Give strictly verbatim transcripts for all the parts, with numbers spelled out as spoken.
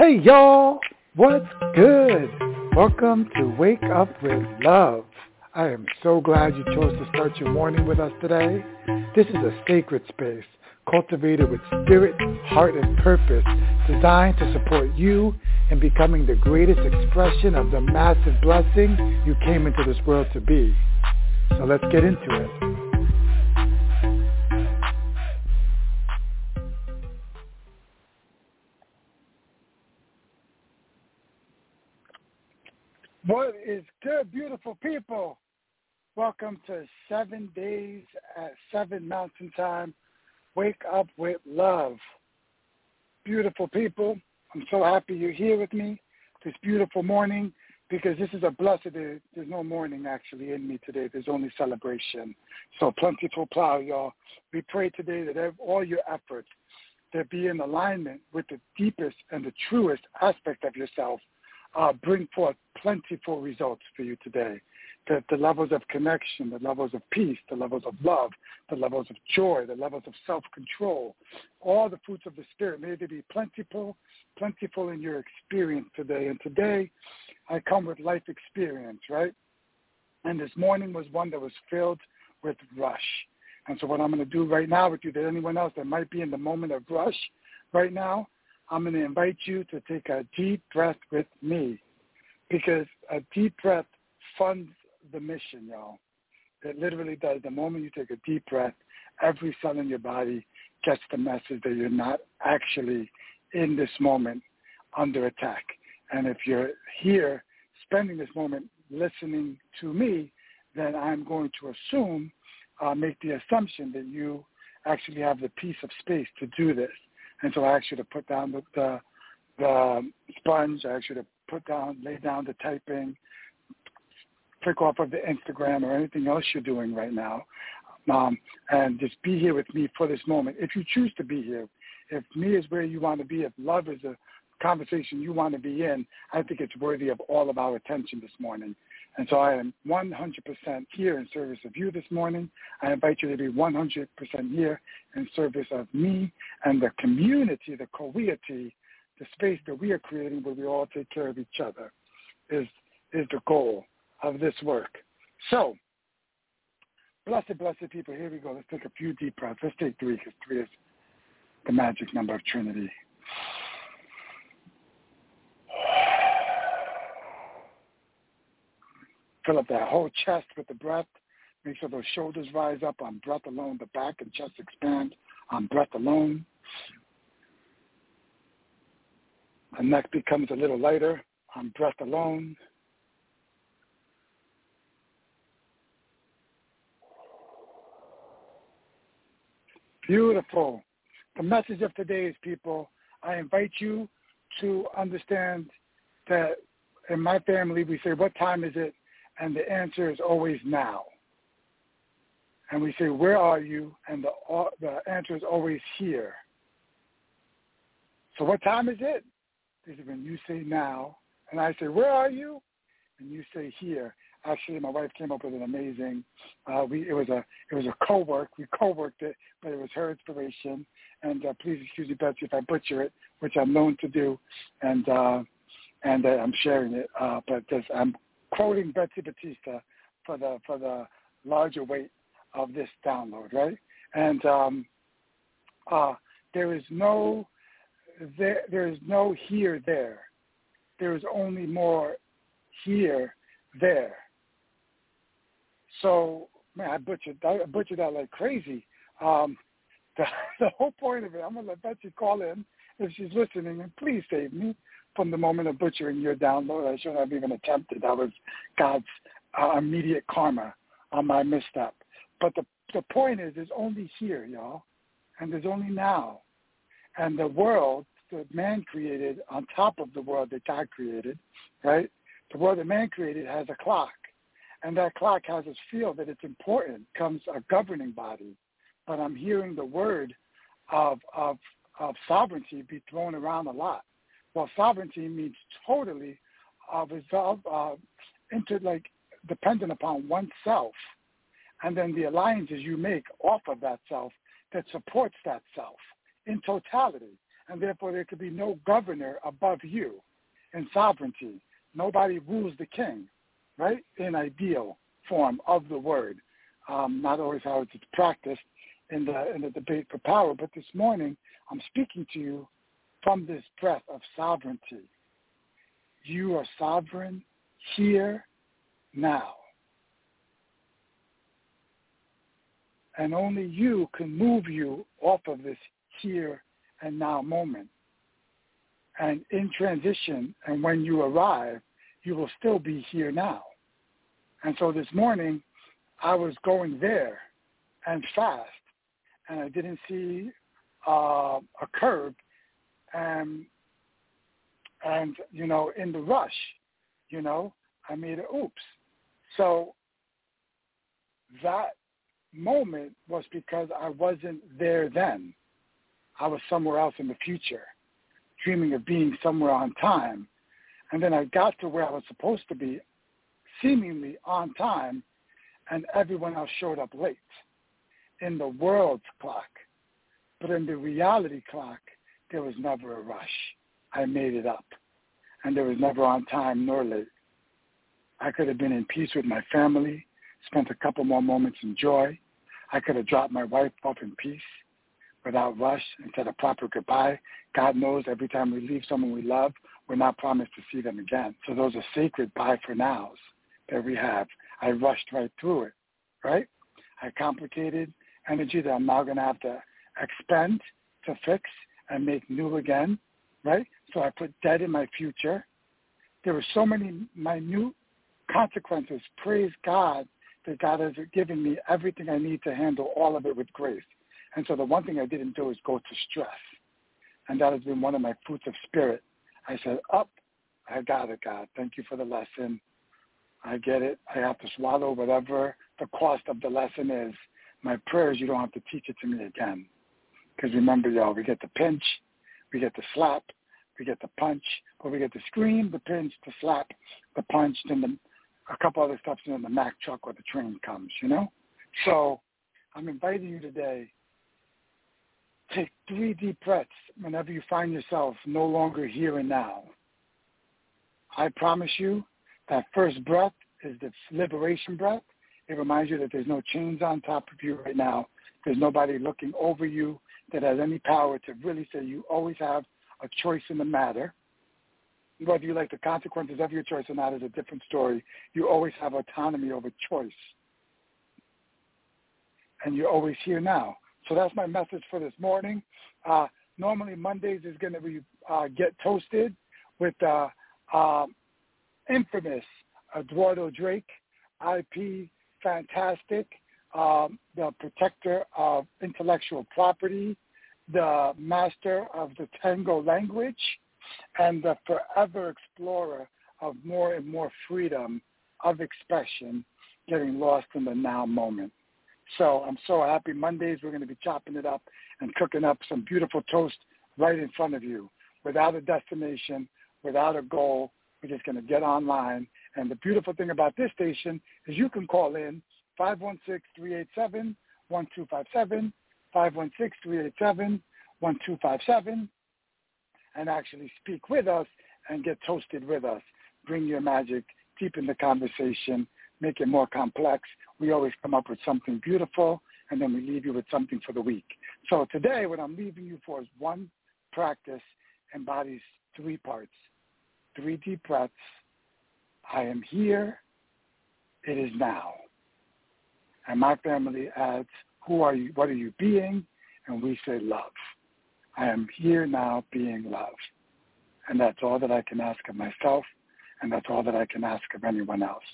Hey y'all, what's good? Welcome to Wake Up with Love. I am so glad you chose to start your morning with us today. This is a sacred space cultivated with spirit, heart, and purpose, designed to support you in becoming the greatest expression of the massive blessing you came into this world to be. So let's get into it. What is good, beautiful people? Welcome to seven days at seven Mountain Time. Wake up with love. Beautiful people, I'm so happy you're here with me this beautiful morning because this is a blessed day. There's no morning actually in me today. There's only celebration. So plentiful plow, y'all. We pray today that all your efforts that be in alignment with the deepest and the truest aspect of yourself Uh, bring forth plentiful results for you today. That the levels of connection, the levels of peace, the levels of love, the levels of joy, the levels of self-control, all the fruits of the Spirit, may they be plentiful, plentiful in your experience today. And today, I come with life experience, right? And this morning was one that was filled with rush. And so what I'm going to do right now with you, that anyone else that might be in the moment of rush right now, I'm going to invite you to take a deep breath with me because a deep breath funds the mission, y'all. It literally does. The moment you take a deep breath, every cell in your body gets the message that you're not actually in this moment under attack. And if you're here spending this moment listening to me, then I'm going to assume, uh, make the assumption that you actually have the piece of space to do this. And so I ask you to put down the, the, the sponge. I ask you to put down, lay down the typing, click off of the Instagram or anything else you're doing right now, um, and just be here with me for this moment. If you choose to be here, if me is where you want to be, if love is a conversation you want to be in, I think it's worthy of all of our attention this morning. And so I am one hundred percent here in service of you this morning. I invite you to be one hundred percent here in service of me and the community, the community, the space that we are creating where we all take care of each other is, is the goal of this work. So, blessed, blessed people, here we go. Let's take a few deep breaths. Let's take three because three is the magic number of Trinity. Fill up that whole chest with the breath. Make sure those shoulders rise up on breath alone. The back and chest expand on breath alone. The neck becomes a little lighter on breath alone. Beautiful. The message of today is, people, I invite you to understand that in my family we say, what time is it? And the answer is always now. And we say, where are you? And the, the answer is always here. So what time is it? This is when you say now. And I say, where are you? And you say here. Actually, my wife came up with an amazing, uh, we, it was a it was a co-work. We co-worked it, but it was her inspiration. And uh, please excuse me, Betsy, if I butcher it, which I'm known to do. And uh, and uh, I'm sharing it. Uh, but this, I'm quoting Betsy Batista for the for the larger weight of this download, right? And um, uh, there is no there there is no here there. There is only more here there. So man, I butchered I butchered that like crazy. Um, the, the whole point of it, I'm gonna let Betsy call in if she's listening, and please save me from the moment of butchering your download. I shouldn't have even attempted. That was God's uh, immediate karma on my misstep. But the the point is, there's only here, y'all, and there's only now. And the world that man created on top of the world that God created, right? The world that man created has a clock. And that clock has us feel that it's important, comes a governing body. But I'm hearing the word of of, of sovereignty be thrown around a lot. Well, sovereignty means totally uh, resolve, uh, into like dependent upon oneself, and then the alliances you make off of that self that supports that self in totality. and therefore there could be no governor above you in sovereignty. Nobody rules the king, right, in ideal form of the word. Um, not always how it's practiced in the in the debate for power, but this morning I'm speaking to you from this breath of sovereignty. You are sovereign here, now. And only you can move you off of this here and now moment. And in transition, and when you arrive, you will still be here now. And so this morning, I was going there and fast, and I didn't see uh, a curb, and, and, you know, in the rush, you know, I made an oops. So that moment was because I wasn't there then. I was somewhere else in the future, dreaming of being somewhere on time. And then I got to where I was supposed to be, seemingly on time, and everyone else showed up late in the world's clock. But in the reality clock, there was never a rush. I made it up. And there was never on time nor late. I could have been in peace with my family, spent a couple more moments in joy. I could have dropped my wife off in peace without rush and said a proper goodbye. God knows every time we leave someone we love, we're not promised to see them again. So those are sacred bye for nows that we have. I rushed right through it, right? I complicated energy that I'm now going to have to expend to fix and make new again, right? So I put dead in my future. There were so many minute consequences. Praise God that God has given me everything I need to handle all of it with grace. And so the one thing I didn't do is go to stress. And that has been one of my fruits of spirit. I said, up, I got it, God. Thank you for the lesson. I get it. I have to swallow whatever the cost of the lesson is. My prayer is you don't have to teach it to me again. Because remember, y'all, we get the pinch, we get the slap, we get the punch, or we get the scream, the pinch, the slap, the punch, then the, a couple other steps, and then the Mack truck or the train comes, you know? So I'm inviting you today, take three deep breaths whenever you find yourself no longer here and now. I promise you that first breath is the liberation breath. It reminds you that there's no chains on top of you right now. There's nobody looking over you that has any power to really say you always have a choice in the matter. Whether you like the consequences of your choice or not is a different story. You always have autonomy over choice. And you're always here now. So that's my message for this morning. Uh, normally Mondays is going to be uh, Get Toasted with uh, uh, infamous Eduardo Drake, I P fantastic, um, the protector of intellectual property, the master of the Tango language, and the forever explorer of more and more freedom of expression, getting lost in the now moment. So I'm so happy. Mondays we're going to be chopping it up and cooking up some beautiful toast right in front of you without a destination, without a goal. We're just going to get online. And the beautiful thing about this station is you can call in five one six, three eight seven, one two five seven, five one six, three eight seven, one two five seven, and actually speak with us and get toasted with us. Bring your magic, deepen the conversation, make it more complex. We always come up with something beautiful, and then we leave you with something for the week. So today what I'm leaving you for is one practice embodies three parts. Three deep breaths. I am here. It is now. And my family adds, who are you? What are you being? And we say love. I am here now being love. And that's all that I can ask of myself, and that's all that I can ask of anyone else.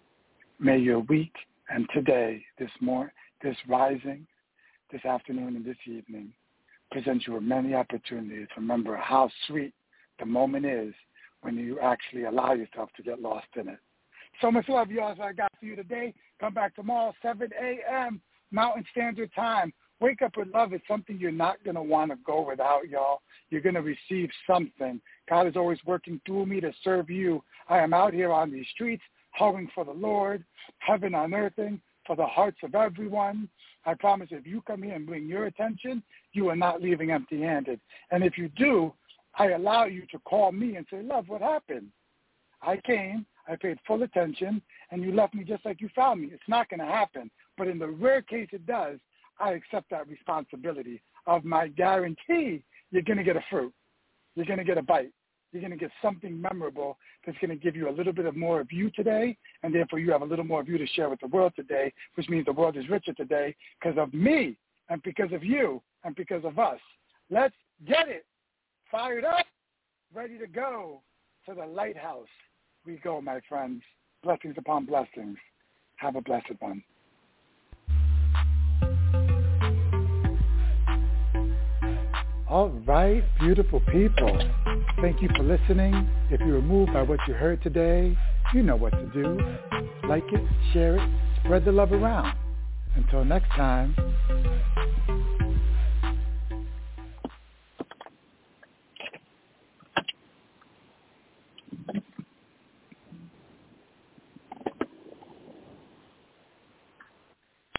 May your week and today, this morning, this rising, this afternoon and this evening, present you with many opportunities. Remember how sweet the moment is when you actually allow yourself to get lost in it. So much love, y'all, as I got for you today. Come back tomorrow, seven a.m. Mountain Standard Time. Wake up with love is something you're not going to want to go without, y'all. You're going to receive something. God is always working through me to serve you. I am out here on these streets, howling for the Lord, heaven on earthing, for the hearts of everyone. I promise if you come here and bring your attention, you are not leaving empty-handed. And if you do, I allow you to call me and say, love, what happened? I came, I paid full attention, and you left me just like you found me. It's not going to happen. But in the rare case it does, I accept that responsibility of my guarantee you're going to get a fruit. You're going to get a bite. You're going to get something memorable that's going to give you a little bit of more of you today, and therefore you have a little more of you to share with the world today, which means the world is richer today because of me and because of you and because of us. Let's get it. Fired up, ready to go to the lighthouse. We go, my friends. Blessings upon blessings. Have a blessed one. All right, beautiful people. Thank you for listening. If you were moved by what you heard today, you know what to do. Like it, share it, spread the love around. Until next time,